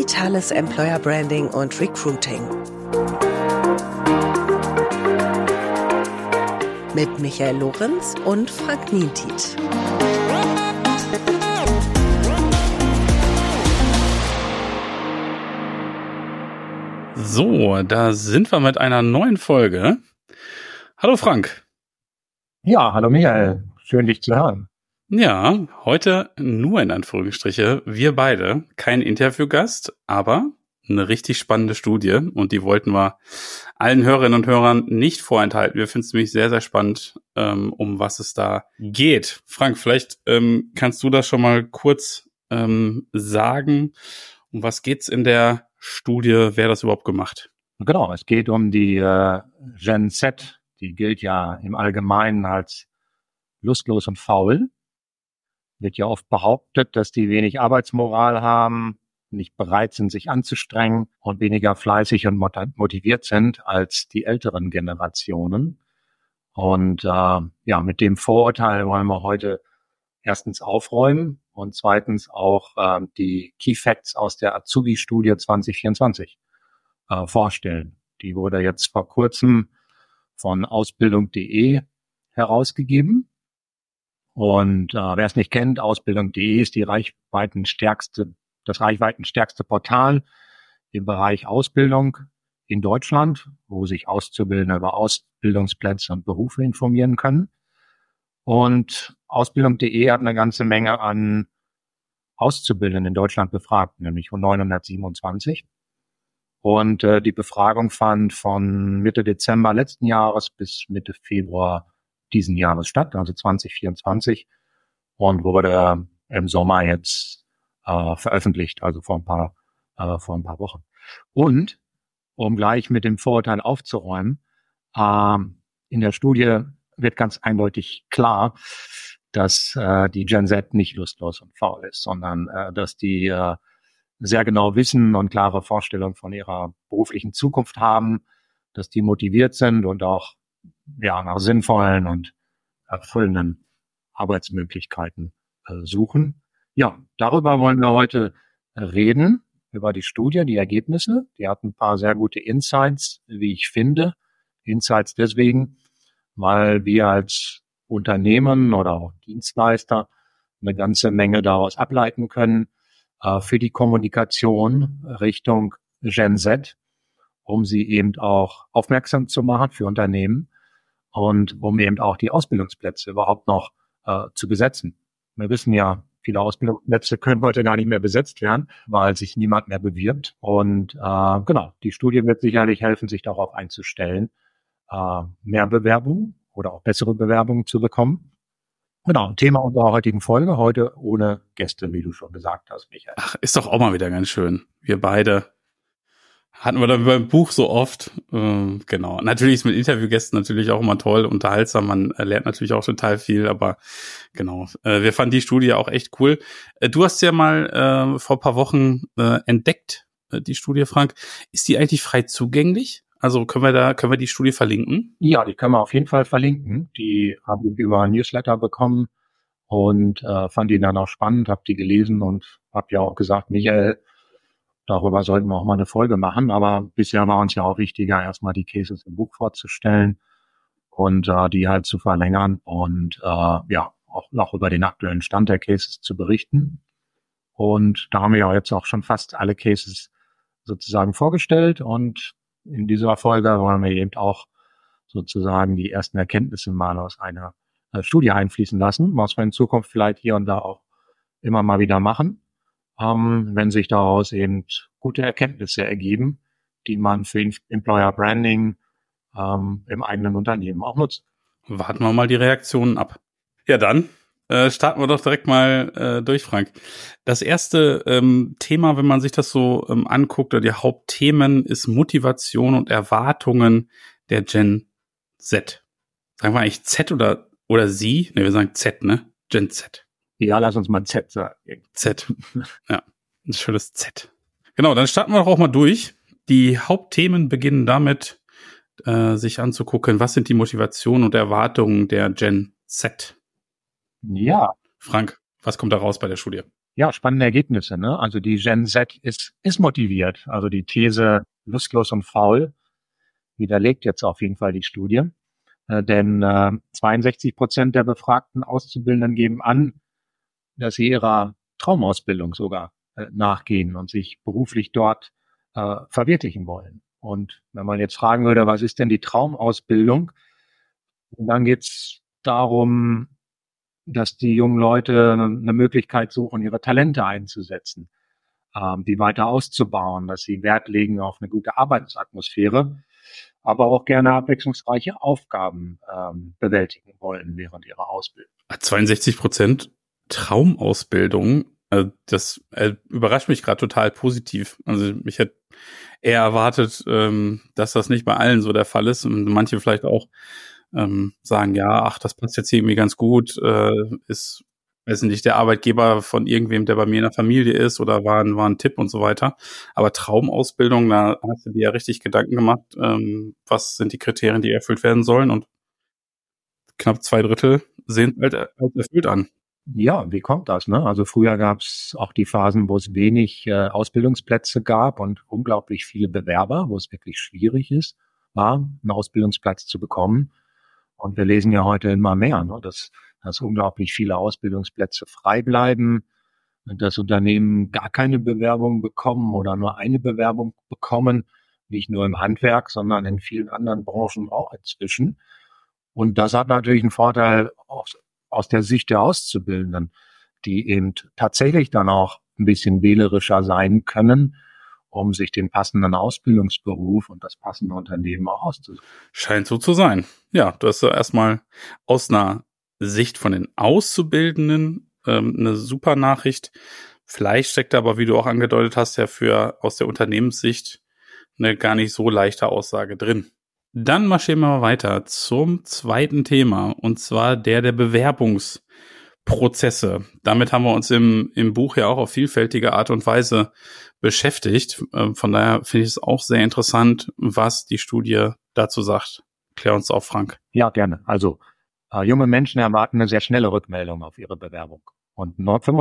Digitales Employer Branding und Recruiting. Mit Michael Lorenz und Frank Nientit. So, da sind wir mit einer neuen Folge. Hallo Frank. Ja, hallo Michael. Schön, dich zu hören. Ja, heute nur in Anführungsstriche, wir beide, kein Interviewgast, aber eine richtig spannende Studie und die wollten wir allen Hörerinnen und Hörern nicht vorenthalten. Wir finden es nämlich sehr, sehr spannend, um was es da geht. Frank, vielleicht kannst du das schon mal kurz sagen, um was geht's in der Studie, wer das überhaupt gemacht? Genau, es geht um die Gen Z, die gilt ja im Allgemeinen als lustlos und faul. Wird ja oft behauptet, dass die wenig Arbeitsmoral haben, nicht bereit sind, sich anzustrengen und weniger fleißig und motiviert sind als die älteren Generationen. Und mit dem Vorurteil wollen wir heute erstens aufräumen und zweitens auch die Key Facts aus der Azubi-Studie 2024 vorstellen. Die wurde jetzt vor kurzem von Ausbildung.de herausgegeben. Und wer es nicht kennt, Ausbildung.de ist das reichweitenstärkste Portal im Bereich Ausbildung in Deutschland, wo sich Auszubildende über Ausbildungsplätze und Berufe informieren können. Und Ausbildung.de hat eine ganze Menge an Auszubildenden in Deutschland befragt, nämlich 927. Und die Befragung fand von Mitte Dezember letzten Jahres bis Mitte Februar diesen Jahres statt, also 2024, und wurde im Sommer jetzt veröffentlicht, also vor ein paar Wochen. Und um gleich mit dem Vorurteil aufzuräumen, in der Studie wird ganz eindeutig klar, dass die Gen Z nicht lustlos und faul ist, sondern dass die sehr genau wissen und klare Vorstellungen von ihrer beruflichen Zukunft haben, dass die motiviert sind und auch nach sinnvollen und erfüllenden Arbeitsmöglichkeiten suchen. Ja, darüber wollen wir heute reden, über die Studie, die Ergebnisse. Die hat ein paar sehr gute Insights, wie ich finde. Insights deswegen, weil wir als Unternehmen oder auch Dienstleister eine ganze Menge daraus ableiten können für die Kommunikation Richtung Gen Z, um sie eben auch aufmerksam zu machen für Unternehmen und um eben auch die Ausbildungsplätze überhaupt noch zu besetzen. Wir wissen ja, viele Ausbildungsplätze können heute gar nicht mehr besetzt werden, weil sich niemand mehr bewirbt. Und die Studie wird sicherlich helfen, sich darauf einzustellen, mehr Bewerbungen oder auch bessere Bewerbungen zu bekommen. Genau, Thema unserer heutigen Folge, heute ohne Gäste, wie du schon gesagt hast, Michael. Ach, ist doch auch mal wieder ganz schön. Wir beide hatten wir dann beim Buch so oft. Genau. Natürlich ist mit Interviewgästen natürlich auch immer toll, unterhaltsam. Man lernt natürlich auch total viel, aber genau. Wir fanden die Studie auch echt cool. Du hast ja mal vor ein paar Wochen entdeckt, die Studie, Frank. Ist die eigentlich frei zugänglich? Also können wir die Studie verlinken? Ja, die können wir auf jeden Fall verlinken. Die habe ich über ein Newsletter bekommen und fand die dann auch spannend, habe die gelesen und habe ja auch gesagt, Michael, darüber sollten wir auch mal eine Folge machen, aber bisher war uns ja auch wichtiger, erstmal die Cases im Buch vorzustellen und die halt zu verlängern und auch noch über den aktuellen Stand der Cases zu berichten. Und da haben wir ja jetzt auch schon fast alle Cases sozusagen vorgestellt und in dieser Folge wollen wir eben auch sozusagen die ersten Erkenntnisse mal aus einer Studie einfließen lassen, was wir in Zukunft vielleicht hier und da auch immer mal wieder machen, wenn sich daraus eben gute Erkenntnisse ergeben, die man für Employer Branding im eigenen Unternehmen auch nutzt. Warten wir mal die Reaktionen ab. Ja, dann starten wir doch direkt mal durch, Frank. Das erste Thema, wenn man sich das so anguckt, oder die Hauptthemen, ist Motivation und Erwartungen der Gen Z. Sagen wir eigentlich Z oder Sie? Ne, wir sagen Z, ne? Gen Z. Ja, lass uns mal Z sagen. Z. Ja, ein schönes Z. Genau, dann starten wir doch auch mal durch. Die Hauptthemen beginnen damit, sich anzugucken, was sind die Motivationen und Erwartungen der Gen Z? Ja. Frank, was kommt da raus bei der Studie? Ja, spannende Ergebnisse, ne? Also die Gen Z ist motiviert. Also die These lustlos und faul widerlegt jetzt auf jeden Fall die Studie. Denn 62% der befragten Auszubildenden geben an, dass sie ihrer Traumausbildung sogar nachgehen und sich beruflich dort verwirklichen wollen. Und wenn man jetzt fragen würde, was ist denn die Traumausbildung? Und dann geht's darum, dass die jungen Leute eine Möglichkeit suchen, ihre Talente einzusetzen, die weiter auszubauen, dass sie Wert legen auf eine gute Arbeitsatmosphäre, aber auch gerne abwechslungsreiche Aufgaben bewältigen wollen während ihrer Ausbildung. 62% Traumausbildung, das überrascht mich gerade total positiv. Also ich hätte eher erwartet, dass das nicht bei allen so der Fall ist und manche vielleicht auch sagen, ja, ach, das passt jetzt irgendwie ganz gut, ist, weiß nicht, der Arbeitgeber von irgendwem, der bei mir in der Familie ist oder war ein Tipp und so weiter. Aber Traumausbildung, da hast du dir ja richtig Gedanken gemacht, was sind die Kriterien, die erfüllt werden sollen, und knapp 2/3 sehen halt als erfüllt an. Ja, wie kommt das, ne? Also früher gab es auch die Phasen, wo es wenig Ausbildungsplätze gab und unglaublich viele Bewerber, wo es wirklich schwierig war, einen Ausbildungsplatz zu bekommen. Und wir lesen ja heute immer mehr, ne, dass unglaublich viele Ausbildungsplätze frei bleiben, dass Unternehmen gar keine Bewerbung bekommen oder nur eine Bewerbung bekommen, nicht nur im Handwerk, sondern in vielen anderen Branchen auch inzwischen. Und das hat natürlich einen Vorteil aus der Sicht der Auszubildenden, die eben tatsächlich dann auch ein bisschen wählerischer sein können, um sich den passenden Ausbildungsberuf und das passende Unternehmen auch auszusuchen. Scheint so zu sein. Ja, du hast ja erstmal aus einer Sicht von den Auszubildenden eine super Nachricht. Vielleicht steckt aber, wie du auch angedeutet hast, ja aus der Unternehmenssicht eine gar nicht so leichte Aussage drin. Dann marschieren wir mal weiter zum zweiten Thema, und zwar der Bewerbungsprozesse. Damit haben wir uns im Buch ja auch auf vielfältige Art und Weise beschäftigt. Von daher finde ich es auch sehr interessant, was die Studie dazu sagt. Klär uns auf, Frank. Ja, gerne. Also junge Menschen erwarten eine sehr schnelle Rückmeldung auf ihre Bewerbung. Und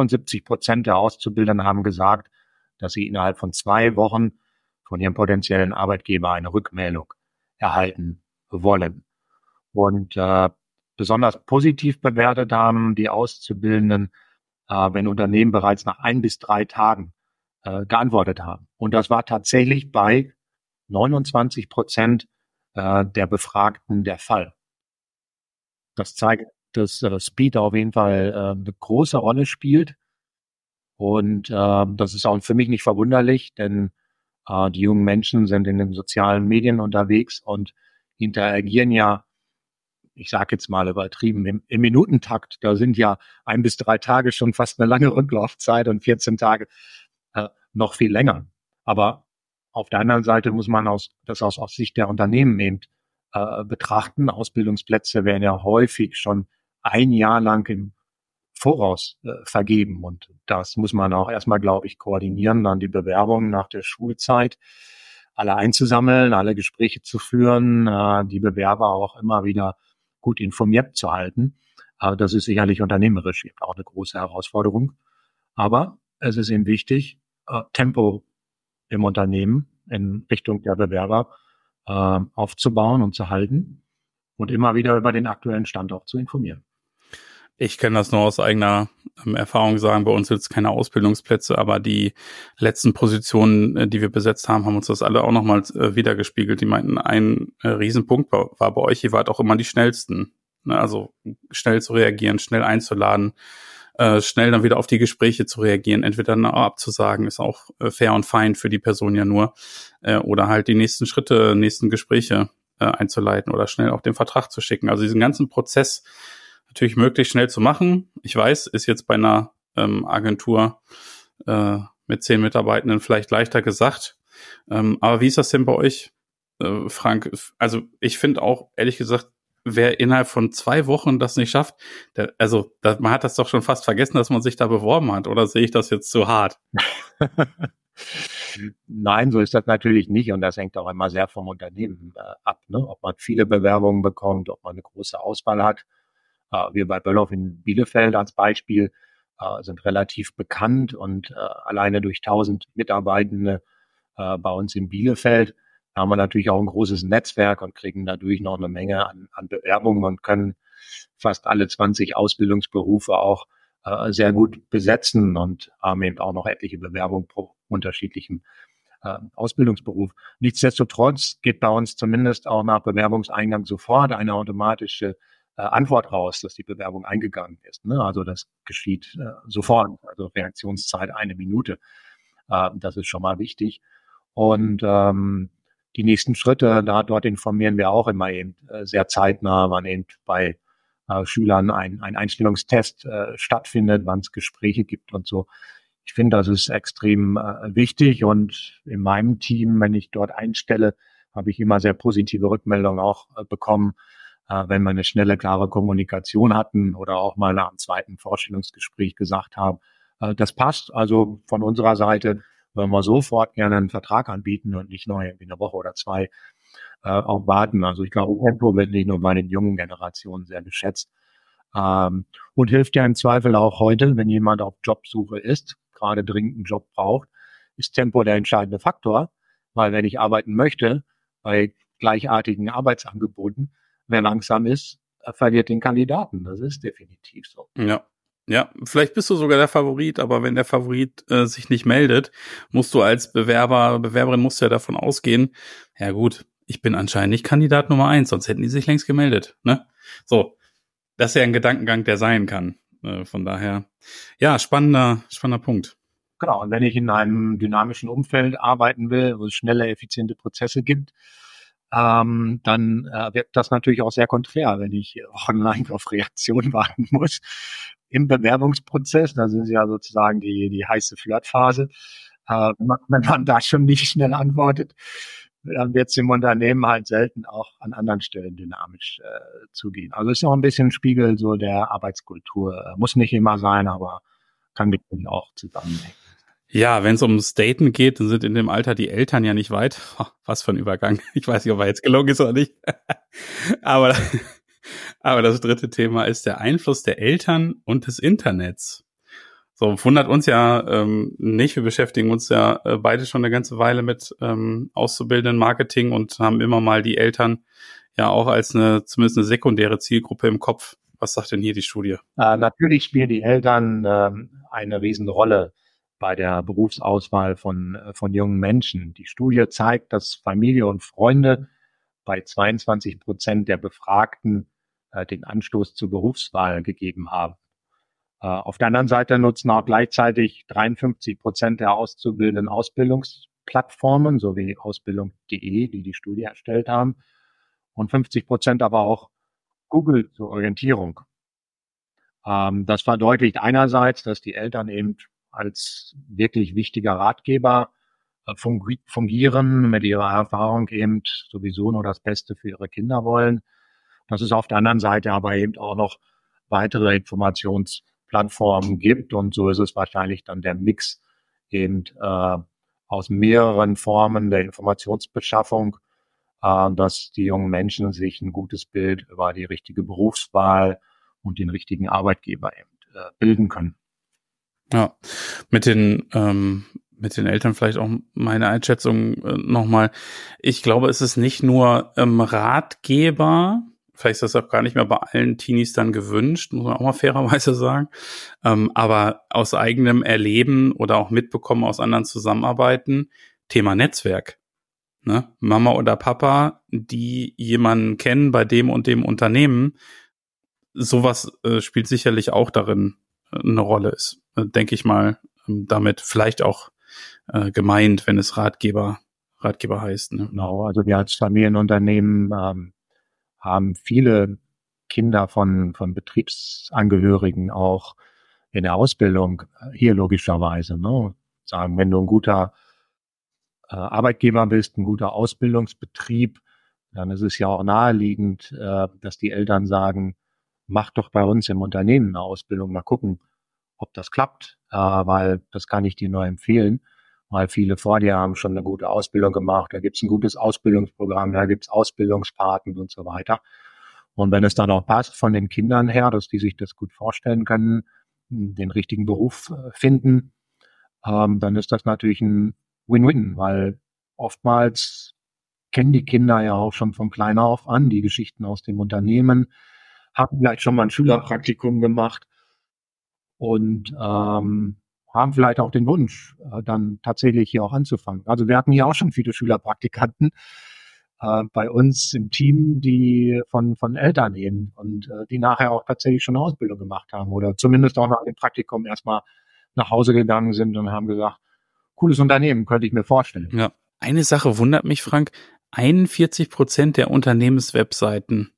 75% der Auszubildenden haben gesagt, dass sie innerhalb von 2 Wochen von ihrem potenziellen Arbeitgeber eine Rückmeldung erhalten wollen. Und besonders positiv bewertet haben die Auszubildenden, wenn Unternehmen bereits nach 1 bis 3 Tagen geantwortet haben. Und das war tatsächlich bei 29% der Befragten der Fall. Das zeigt, dass Speed auf jeden Fall eine große Rolle spielt. Und das ist auch für mich nicht verwunderlich, denn die jungen Menschen sind in den sozialen Medien unterwegs und interagieren ja, ich sage jetzt mal übertrieben, im Minutentakt. Da sind ja 1 bis 3 Tage schon fast eine lange Rücklaufzeit und 14 Tage noch viel länger. Aber auf der anderen Seite muss man das aus Sicht der Unternehmen eben betrachten. Ausbildungsplätze werden ja häufig schon 1 Jahr lang im Voraus vergeben. Und das muss man auch erstmal, glaube ich, koordinieren, dann die Bewerbungen nach der Schulzeit alle einzusammeln, alle Gespräche zu führen, die Bewerber auch immer wieder gut informiert zu halten. Das ist sicherlich unternehmerisch eben auch eine große Herausforderung. Aber es ist eben wichtig, Tempo im Unternehmen in Richtung der Bewerber aufzubauen und zu halten und immer wieder über den aktuellen Stand auch zu informieren. Ich kann das nur aus eigener Erfahrung sagen. Bei uns sind es keine Ausbildungsplätze, aber die letzten Positionen, die wir besetzt haben, haben uns das alle auch nochmal wiedergespiegelt. Die meinten, ein Riesenpunkt war bei euch, ihr wart auch immer die schnellsten. Also schnell zu reagieren, schnell einzuladen, schnell dann wieder auf die Gespräche zu reagieren, entweder dann abzusagen, ist auch fair und fein für die Person ja nur, oder halt die nächsten Schritte, nächsten Gespräche einzuleiten oder schnell auch den Vertrag zu schicken. Also diesen ganzen Prozess natürlich möglichst schnell zu machen. Ich weiß, ist jetzt bei einer Agentur mit 10 Mitarbeitenden vielleicht leichter gesagt. Aber wie ist das denn bei euch, Frank? Also ich finde auch, ehrlich gesagt, wer innerhalb von 2 Wochen das nicht schafft, man hat das doch schon fast vergessen, dass man sich da beworben hat. Oder sehe ich das jetzt zu hart? Nein, so ist das natürlich nicht. Und das hängt auch immer sehr vom Unternehmen ab, ne? Ob man viele Bewerbungen bekommt, ob man eine große Auswahl hat. Wir bei Böllhoff in Bielefeld als Beispiel sind relativ bekannt und alleine durch 1000 Mitarbeitende bei uns in Bielefeld haben wir natürlich auch ein großes Netzwerk und kriegen dadurch noch eine Menge an Bewerbungen und können fast alle 20 Ausbildungsberufe auch sehr gut besetzen und haben eben auch noch etliche Bewerbungen pro unterschiedlichen Ausbildungsberuf. Nichtsdestotrotz geht bei uns zumindest auch nach Bewerbungseingang sofort eine automatische Antwort raus, dass die Bewerbung eingegangen ist. Ne? Also das geschieht sofort, also Reaktionszeit 1 Minute. Das ist schon mal wichtig. Und die nächsten Schritte, dort informieren wir auch immer eben sehr zeitnah, wann eben bei Schülern ein Einstellungstest stattfindet, wann es Gespräche gibt und so. Ich finde, das ist extrem wichtig und in meinem Team, wenn ich dort einstelle, habe ich immer sehr positive Rückmeldungen auch bekommen, wenn wir eine schnelle, klare Kommunikation hatten oder auch mal nach dem zweiten Vorstellungsgespräch gesagt haben, das passt. Also von unserer Seite wollen wir sofort gerne einen Vertrag anbieten und nicht nur irgendwie eine Woche oder 2 auch warten. Also ich glaube, Tempo wird nicht nur bei den jungen Generationen sehr geschätzt und hilft ja im Zweifel auch heute, wenn jemand auf Jobsuche ist, gerade dringend einen Job braucht, ist Tempo der entscheidende Faktor, weil wenn ich arbeiten möchte, bei gleichartigen Arbeitsangeboten, wer langsam ist, verliert den Kandidaten. Das ist definitiv so. Ja. Ja, vielleicht bist du sogar der Favorit, aber wenn der Favorit sich nicht meldet, musst du als Bewerberin musst du ja davon ausgehen, ja gut, ich bin anscheinend nicht Kandidat Nummer 1, sonst hätten die sich längst gemeldet, ne? So, das ist ja ein Gedankengang, der sein kann. Von daher, ja, spannender Punkt. Genau, und wenn ich in einem dynamischen Umfeld arbeiten will, wo es schnelle, effiziente Prozesse gibt, dann wird das natürlich auch sehr konträr, wenn ich online auf Reaktion warten muss. Im Bewerbungsprozess, das ist ja sozusagen die heiße Flirtphase, wenn man da schon nicht schnell antwortet, dann wird es im Unternehmen halt selten auch an anderen Stellen dynamisch zugehen. Also ist ja auch ein bisschen Spiegel so der Arbeitskultur. Muss nicht immer sein, aber kann natürlich auch zusammenhängen. Ja, wenn es ums Daten geht, dann sind in dem Alter die Eltern ja nicht weit. Was für ein Übergang. Ich weiß nicht, ob er jetzt gelungen ist oder nicht. Aber das dritte Thema ist der Einfluss der Eltern und des Internets. So, wundert uns ja nicht. Wir beschäftigen uns ja beide schon eine ganze Weile mit auszubildenden Marketing und haben immer mal die Eltern ja auch als zumindest eine sekundäre Zielgruppe im Kopf. Was sagt denn hier die Studie? Natürlich spielen die Eltern eine Riesenrolle bei der Berufsauswahl von jungen Menschen. Die Studie zeigt, dass Familie und Freunde bei 22% der Befragten den Anstoß zur Berufswahl gegeben haben. Auf der anderen Seite nutzen auch gleichzeitig 53% der Auszubildenden Ausbildungsplattformen, so wie Ausbildung.de, die Studie erstellt haben, und 50% aber auch Google zur Orientierung. Das verdeutlicht einerseits, dass die Eltern eben als wirklich wichtiger Ratgeber fungieren, mit ihrer Erfahrung eben sowieso nur das Beste für ihre Kinder wollen. Dass es auf der anderen Seite aber eben auch noch weitere Informationsplattformen gibt und so ist es wahrscheinlich dann der Mix eben aus mehreren Formen der Informationsbeschaffung, dass die jungen Menschen sich ein gutes Bild über die richtige Berufswahl und den richtigen Arbeitgeber eben bilden können. Ja, mit den Eltern vielleicht auch meine Einschätzung nochmal. Ich glaube, es ist nicht nur Ratgeber, vielleicht ist das auch gar nicht mehr bei allen Teenies dann gewünscht, muss man auch mal fairerweise sagen, aber aus eigenem Erleben oder auch mitbekommen aus anderen Zusammenarbeiten, Thema Netzwerk. Ne? Mama oder Papa, die jemanden kennen bei dem und dem Unternehmen, sowas spielt sicherlich auch darin eine Rolle, ist, denke ich mal, damit vielleicht auch gemeint, wenn es Ratgeber heißt. Ne? Genau, also wir als Familienunternehmen haben viele Kinder von Betriebsangehörigen auch in der Ausbildung, hier logischerweise. Ne? Sagen, wenn du ein guter Arbeitgeber bist, ein guter Ausbildungsbetrieb, dann ist es ja auch naheliegend, dass die Eltern sagen, mach doch bei uns im Unternehmen eine Ausbildung, mal gucken, ob das klappt, weil das kann ich dir nur empfehlen, weil viele vor dir haben schon eine gute Ausbildung gemacht, da gibt's ein gutes Ausbildungsprogramm, da gibt's Ausbildungspaten und so weiter. Und wenn es dann auch passt von den Kindern her, dass die sich das gut vorstellen können, den richtigen Beruf finden, dann ist das natürlich ein Win-Win, weil oftmals kennen die Kinder ja auch schon von klein auf an die Geschichten aus dem Unternehmen, haben vielleicht schon mal ein Schülerpraktikum gemacht und haben vielleicht auch den Wunsch, dann tatsächlich hier auch anzufangen. Also wir hatten hier auch schon viele Schülerpraktikanten bei uns im Team, die von Eltern eben und die nachher auch tatsächlich schon eine Ausbildung gemacht haben oder zumindest auch nach dem Praktikum erstmal nach Hause gegangen sind und haben gesagt, cooles Unternehmen, könnte ich mir vorstellen. Ja. Eine Sache wundert mich, Frank. 41% der Unternehmenswebseiten.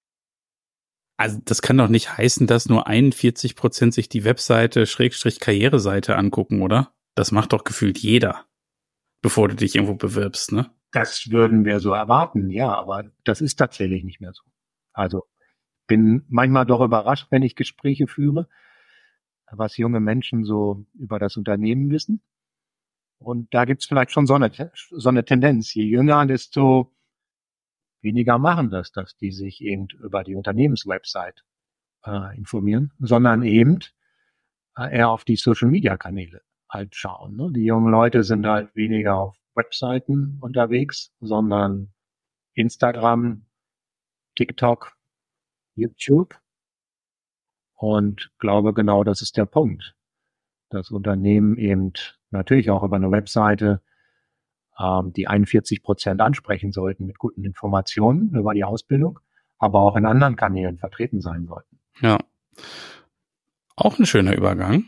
Also das kann doch nicht heißen, dass nur 41% sich die Webseite /Karriereseite angucken, oder? Das macht doch gefühlt jeder, bevor du dich irgendwo bewirbst, ne? Das würden wir so erwarten, ja, aber das ist tatsächlich nicht mehr so. Also bin manchmal doch überrascht, wenn ich Gespräche führe, was junge Menschen so über das Unternehmen wissen. Und da gibt's vielleicht schon so eine Tendenz. Je jünger, desto weniger machen das, dass die sich eben über die Unternehmenswebsite informieren, sondern eben eher auf die Social-Media-Kanäle halt schauen. Ne? Die jungen Leute sind halt weniger auf Webseiten unterwegs, sondern Instagram, TikTok, YouTube. Und glaube, genau das ist der Punkt. Das Unternehmen eben natürlich auch über eine Webseite die 41% ansprechen sollten mit guten Informationen über die Ausbildung, aber auch in anderen Kanälen vertreten sein sollten. Ja. Auch ein schöner Übergang.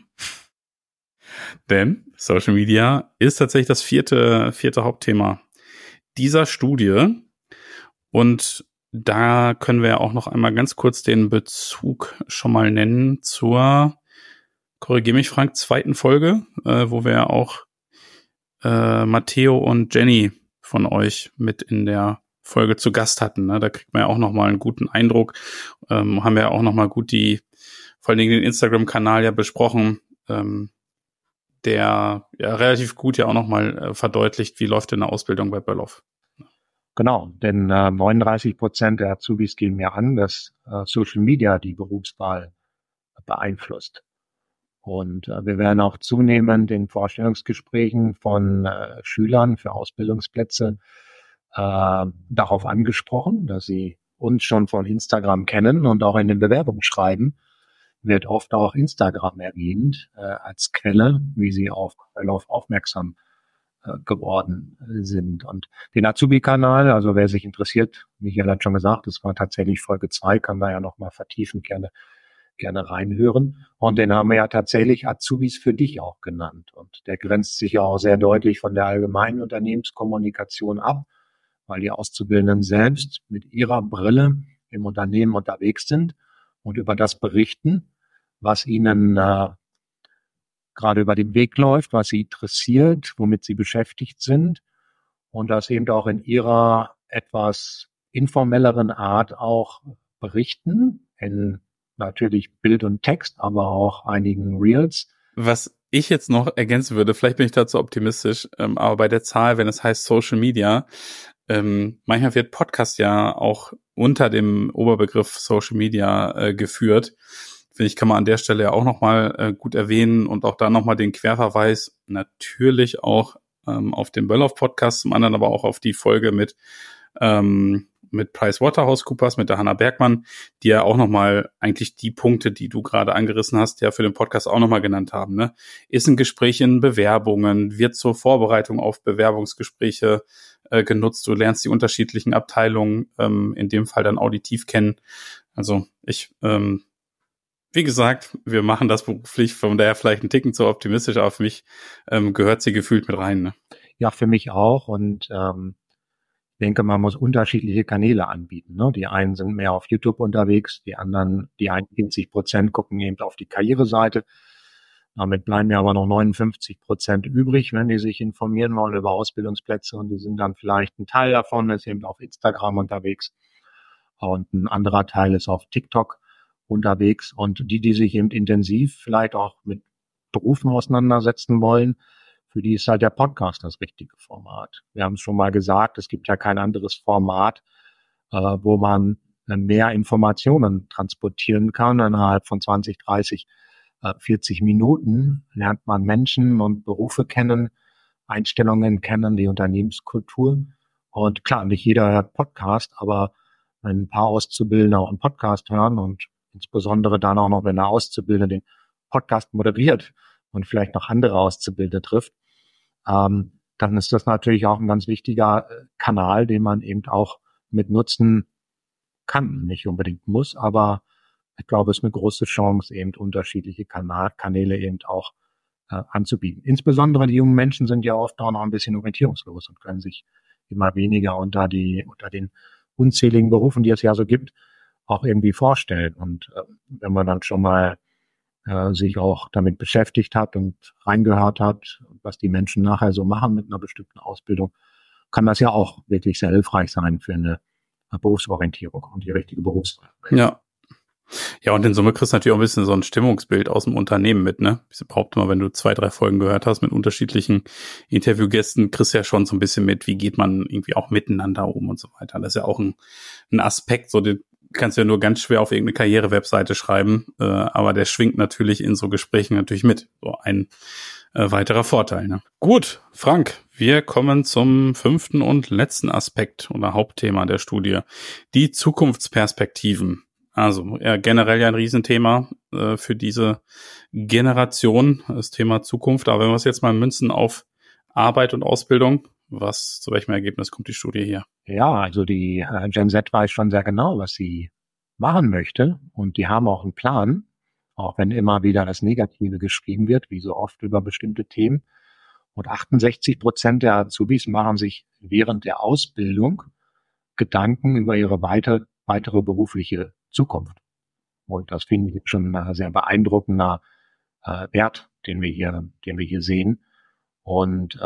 Denn Social Media ist tatsächlich das vierte Hauptthema dieser Studie. Und da können wir ja auch noch einmal ganz kurz den Bezug schon mal nennen zur, korrigiere mich Frank, zweiten Folge, wo wir ja auch Matteo und Jenny von euch mit in der Folge zu Gast hatten. Ne? Da kriegt man ja auch noch mal einen guten Eindruck. Haben wir ja auch noch mal gut vor allen Dingen den Instagram-Kanal ja besprochen, der ja relativ gut ja auch noch mal verdeutlicht, wie läuft denn eine Ausbildung bei Böllhoff. Genau, denn 39% der Azubis gehen mir an, dass Social Media die Berufswahl beeinflusst. Und wir werden auch zunehmend in Vorstellungsgesprächen von Schülern für Ausbildungsplätze darauf angesprochen, dass sie uns schon von Instagram kennen und auch in den Bewerbungsschreiben wird oft auch Instagram erwähnt als Quelle, wie sie auf Böllhoff aufmerksam geworden sind. Und den Azubi-Kanal, also wer sich interessiert, Michael hat schon gesagt, das war tatsächlich Folge 2, kann da ja nochmal vertiefen, gerne reinhören. Und den haben wir ja tatsächlich Azubis für dich auch genannt. Und der grenzt sich ja auch sehr deutlich von der allgemeinen Unternehmenskommunikation ab, weil die Auszubildenden selbst mit ihrer Brille im Unternehmen unterwegs sind und über das berichten, was ihnen gerade über den Weg läuft, was sie interessiert, womit sie beschäftigt sind und das eben auch in ihrer etwas informelleren Art auch berichten, in natürlich Bild und Text, aber auch einigen Reels. Was ich jetzt noch ergänzen würde, vielleicht bin ich dazu optimistisch, aber bei der Zahl, wenn es heißt Social Media, manchmal wird Podcast ja auch unter dem Oberbegriff Social Media geführt. Finde ich, kann man an der Stelle ja auch nochmal gut erwähnen und auch da nochmal den Querverweis natürlich auch auf den Böllhoff-Podcast, zum anderen aber auch auf die Folge mit PricewaterhouseCoopers, mit der Hannah Bergmann, die ja auch nochmal eigentlich die Punkte, die du gerade angerissen hast, ja für den Podcast auch nochmal genannt haben. Ne? Ist ein Gespräch in Bewerbungen, wird zur Vorbereitung auf Bewerbungsgespräche genutzt, du lernst die unterschiedlichen Abteilungen, in dem Fall dann auditiv kennen. Also wie gesagt, wir machen das beruflich, von daher vielleicht ein Ticken zu optimistisch, aber für mich gehört sie gefühlt mit rein. Ne? Ja, für mich auch und ich denke, man muss unterschiedliche Kanäle anbieten. Ne? Die einen sind mehr auf YouTube unterwegs, die anderen, die 41% gucken eben auf die Karriereseite. Damit bleiben ja aber noch 59% übrig, wenn die sich informieren wollen über Ausbildungsplätze und die sind dann vielleicht ein Teil davon, ist eben auf Instagram unterwegs und ein anderer Teil ist auf TikTok unterwegs und die sich eben intensiv vielleicht auch mit Berufen auseinandersetzen wollen, für die ist halt der Podcast das richtige Format. Wir haben es schon mal gesagt, es gibt ja kein anderes Format, wo man mehr Informationen transportieren kann innerhalb von 20, 30 40 Minuten lernt man Menschen und Berufe kennen, Einstellungen kennen, die Unternehmenskultur. Und klar, nicht jeder hört Podcast, aber wenn ein paar Auszubildende auch einen Podcast hören und insbesondere dann auch noch, wenn der Auszubildende den Podcast moderiert und vielleicht noch andere Auszubildende trifft, dann ist das natürlich auch ein ganz wichtiger Kanal, den man eben auch mit nutzen kann. Nicht unbedingt muss, aber ich glaube, es ist eine große Chance, eben unterschiedliche Kanäle eben auch anzubieten. Insbesondere die jungen Menschen sind ja oft auch noch ein bisschen orientierungslos und können sich immer weniger unter den unzähligen Berufen, die es ja so gibt, auch irgendwie vorstellen. Und wenn man dann schon mal sich auch damit beschäftigt hat und reingehört hat, was die Menschen nachher so machen mit einer bestimmten Ausbildung, kann das ja auch wirklich sehr hilfreich sein für eine Berufsorientierung und die richtige Berufswahl. Ja. Ja, und in Summe kriegst du natürlich auch ein bisschen so ein Stimmungsbild aus dem Unternehmen mit, ne? Ich behaupte mal, wenn du 2, 3 Folgen gehört hast mit unterschiedlichen Interviewgästen, kriegst du ja schon so ein bisschen mit, wie geht man irgendwie auch miteinander um und so weiter. Das ist ja auch ein Aspekt, so den kannst du ja nur ganz schwer auf irgendeine Karriere-Webseite schreiben, aber der schwingt natürlich in so Gesprächen natürlich mit. So ein weiterer Vorteil, ne? Gut, Frank, wir kommen zum 5. und letzten Aspekt oder Hauptthema der Studie. Die Zukunftsperspektiven. Also generell ja ein Riesenthema für diese Generation, das Thema Zukunft. Aber wenn wir es jetzt mal münzen auf Arbeit und Ausbildung, zu welchem Ergebnis kommt die Studie hier? Ja, also die Gen Z weiß schon sehr genau, was sie machen möchte. Und die haben auch einen Plan, auch wenn immer wieder das Negative geschrieben wird, wie so oft über bestimmte Themen. Und 68% der Azubis machen sich während der Ausbildung Gedanken über ihre weitere berufliche Zukunft. Und das finde ich schon ein sehr beeindruckender Wert, den wir hier sehen. Und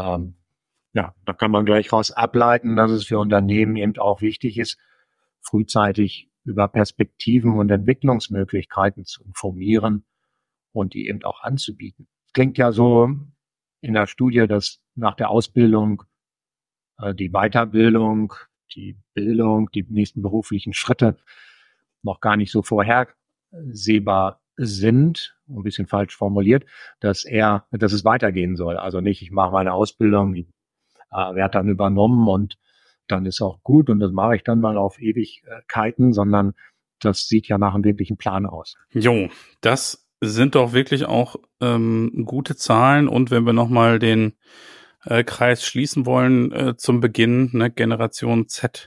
ja, da kann man gleich raus ableiten, dass es für Unternehmen eben auch wichtig ist, frühzeitig über Perspektiven und Entwicklungsmöglichkeiten zu informieren und die eben auch anzubieten. Es klingt ja so in der Studie, dass nach der Ausbildung die Weiterbildung, die Bildung, die nächsten beruflichen Schritte noch gar nicht so vorhersehbar sind, ein bisschen falsch formuliert, dass es weitergehen soll. Also nicht, ich mache meine Ausbildung, werde dann übernommen und dann ist auch gut und das mache ich dann mal auf Ewigkeiten, sondern das sieht ja nach einem wirklichen Plan aus. Jo, das sind doch wirklich auch gute Zahlen. Und wenn wir nochmal den Kreis schließen wollen zum Beginn, ne, Generation Z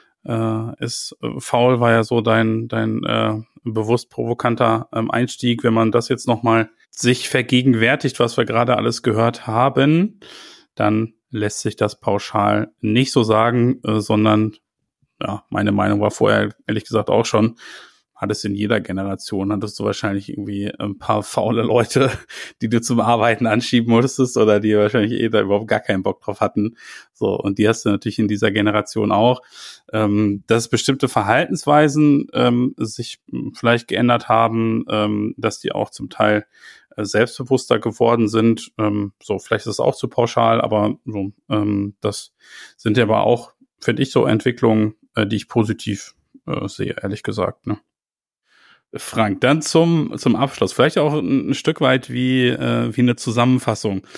ist faul, war ja so dein bewusst provokanter Einstieg. Wenn man das jetzt nochmal sich vergegenwärtigt, was wir gerade alles gehört haben, dann lässt sich das pauschal nicht so sagen, sondern ja, meine Meinung war vorher ehrlich gesagt auch schon, hattest in jeder Generation, hattest du wahrscheinlich irgendwie ein paar faule Leute, die du zum Arbeiten anschieben musstest oder die wahrscheinlich da überhaupt gar keinen Bock drauf hatten. So, und die hast du natürlich in dieser Generation auch. Dass bestimmte Verhaltensweisen sich vielleicht geändert haben, dass die auch zum Teil selbstbewusster geworden sind. So, vielleicht ist es auch zu pauschal, aber so, das sind ja aber auch, finde ich, so Entwicklungen, die ich positiv sehe, ehrlich gesagt, ne? Frank, dann zum Abschluss. Vielleicht auch ein Stück weit wie eine Zusammenfassung.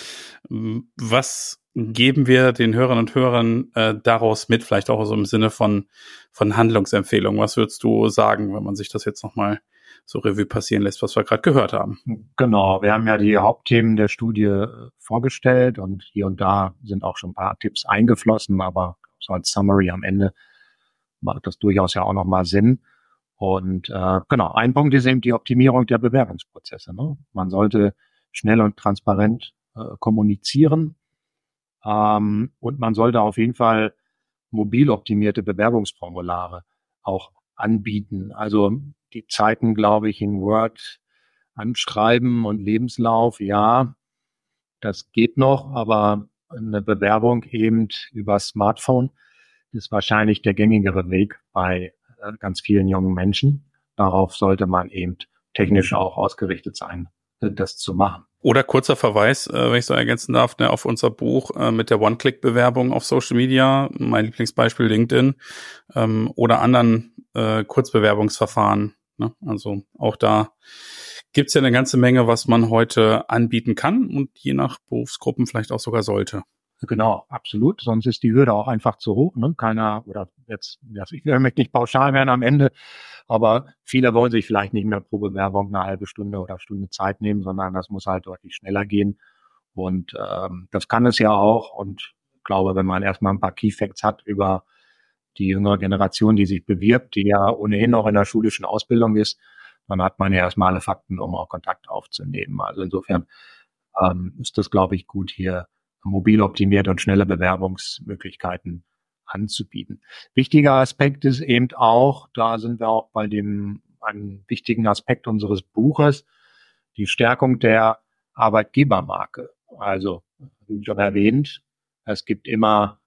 Was geben wir den Hörern und Hörern daraus mit? Vielleicht auch so im Sinne von Handlungsempfehlungen. Was würdest du sagen, wenn man sich das jetzt nochmal so Revue passieren lässt, was wir gerade gehört haben? Genau, wir haben ja die Hauptthemen der Studie vorgestellt und hier und da sind auch schon ein paar Tipps eingeflossen, aber so als Summary am Ende macht das durchaus ja auch nochmal Sinn. Und genau, ein Punkt ist eben die Optimierung der Bewerbungsprozesse. Ne? Man sollte schnell und transparent kommunizieren und man sollte auf jeden Fall mobil optimierte Bewerbungsformulare auch anbieten. Also die Zeiten, glaube ich, in Word anschreiben und Lebenslauf, ja, das geht noch, aber eine Bewerbung eben über Smartphone ist wahrscheinlich der gängigere Weg bei ganz vielen jungen Menschen. Darauf sollte man eben technisch auch ausgerichtet sein, das zu machen. Oder kurzer Verweis, wenn ich so ergänzen darf, auf unser Buch mit der One-Click-Bewerbung auf Social Media, mein Lieblingsbeispiel LinkedIn, oder anderen Kurzbewerbungsverfahren. Ne? Also auch da gibt's ja eine ganze Menge, was man heute anbieten kann und je nach Berufsgruppen vielleicht auch sogar sollte. Genau, absolut. Sonst ist die Hürde auch einfach zu hoch. Ne? Ich möchte nicht pauschal werden am Ende, aber viele wollen sich vielleicht nicht mehr pro Bewerbung eine halbe Stunde oder Stunde Zeit nehmen, sondern das muss halt deutlich schneller gehen. Und das kann es ja auch. Und ich glaube, wenn man erstmal ein paar Key Facts hat über die jüngere Generation, die sich bewirbt, die ja ohnehin noch in der schulischen Ausbildung ist, dann hat man ja erstmal alle Fakten, um auch Kontakt aufzunehmen. Also insofern ist das, glaube ich, gut, hier mobil optimierte und schnelle Bewerbungsmöglichkeiten anzubieten. Wichtiger Aspekt ist eben auch, da sind wir auch bei einem wichtigen Aspekt unseres Buches, die Stärkung der Arbeitgebermarke. Also, wie schon erwähnt, es gibt immer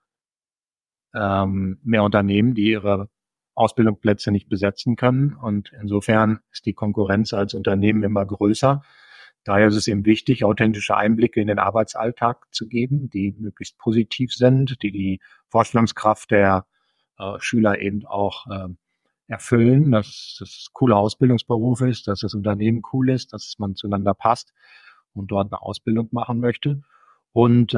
mehr Unternehmen, die ihre Ausbildungsplätze nicht besetzen können. Und insofern ist die Konkurrenz als Unternehmen immer größer. Daher ist es eben wichtig, authentische Einblicke in den Arbeitsalltag zu geben, die möglichst positiv sind, die Vorstellungskraft der Schüler eben auch erfüllen, dass es cooler Ausbildungsberuf ist, dass das Unternehmen cool ist, dass man zueinander passt und dort eine Ausbildung machen möchte. Und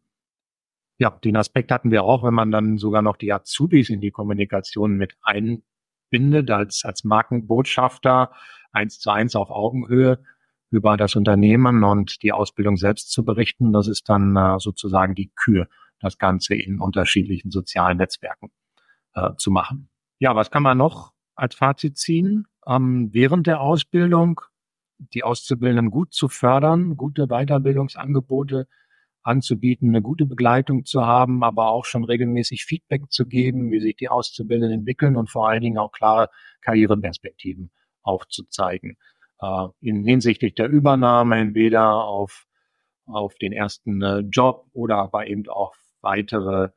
den Aspekt hatten wir auch, wenn man dann sogar noch die Azubis in die Kommunikation mit einbindet, als Markenbotschafter 1:1 auf Augenhöhe über das Unternehmen und die Ausbildung selbst zu berichten. Das ist dann sozusagen die Kür, das Ganze in unterschiedlichen sozialen Netzwerken zu machen. Ja, was kann man noch als Fazit ziehen? Während der Ausbildung die Auszubildenden gut zu fördern, gute Weiterbildungsangebote anzubieten, eine gute Begleitung zu haben, aber auch schon regelmäßig Feedback zu geben, wie sich die Auszubildenden entwickeln und vor allen Dingen auch klare Karriereperspektiven aufzuzeigen. In hinsichtlich der Übernahme entweder auf den ersten Job oder aber eben auch weitere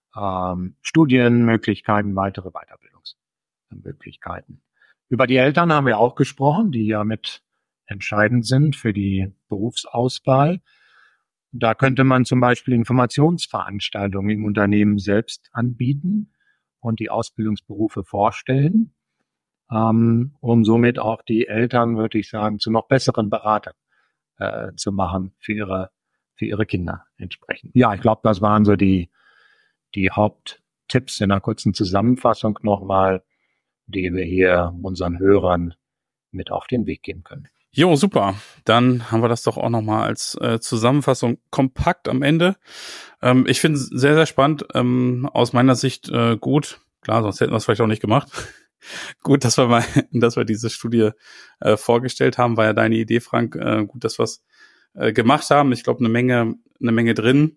Studienmöglichkeiten, weitere Weiterbildungsmöglichkeiten. Über die Eltern haben wir auch gesprochen, die ja mit entscheidend sind für die Berufsauswahl. Da könnte man zum Beispiel Informationsveranstaltungen im Unternehmen selbst anbieten und die Ausbildungsberufe vorstellen, um somit auch die Eltern, würde ich sagen, zu noch besseren Beratern zu machen für ihre Kinder entsprechend. Ja, ich glaube, das waren so die Haupttipps in einer kurzen Zusammenfassung nochmal, die wir hier unseren Hörern mit auf den Weg geben können. Jo, super. Dann haben wir das doch auch nochmal als Zusammenfassung kompakt am Ende. Ich finde es sehr, sehr spannend. Aus meiner Sicht gut. Klar, sonst hätten wir es vielleicht auch nicht gemacht. Gut, dass wir diese Studie vorgestellt haben, war ja deine Idee, Frank. Gut, dass wir es gemacht haben. Ich glaube, eine Menge drin.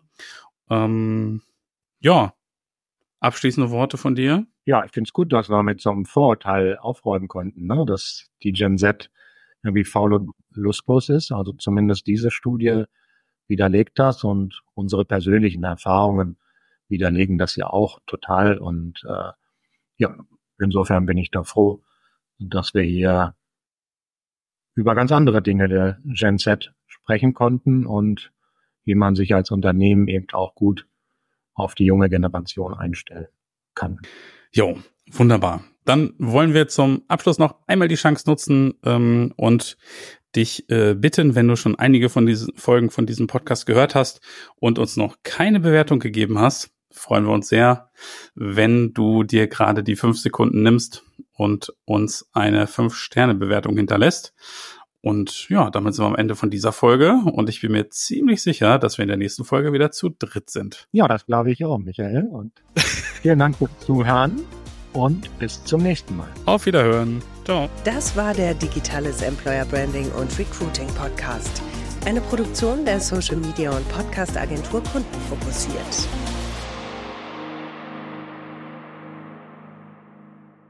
Abschließende Worte von dir? Ja, ich finde es gut, dass wir mit so einem Vorurteil aufräumen konnten, ne? Dass die Gen Z irgendwie faul und lustlos ist. Also zumindest diese Studie widerlegt das und unsere persönlichen Erfahrungen widerlegen das ja auch total. Und insofern bin ich da froh, dass wir hier über ganz andere Dinge der Gen Z sprechen konnten und wie man sich als Unternehmen eben auch gut auf die junge Generation einstellen kann. Jo, wunderbar. Dann wollen wir zum Abschluss noch einmal die Chance nutzen und dich bitten, wenn du schon einige von diesen Folgen von diesem Podcast gehört hast und uns noch keine Bewertung gegeben hast, freuen wir uns sehr, wenn du dir gerade die 5 Sekunden nimmst und uns eine 5-Sterne-Bewertung hinterlässt. Und ja, damit sind wir am Ende von dieser Folge und ich bin mir ziemlich sicher, dass wir in der nächsten Folge wieder zu dritt sind. Ja, das glaube ich auch, Michael. Und vielen Dank fürs Zuhören und bis zum nächsten Mal. Auf Wiederhören. Ciao. Das war der Digitales Employer Branding und Recruiting Podcast. Eine Produktion der Social Media und Podcast Agentur Kunden fokussiert.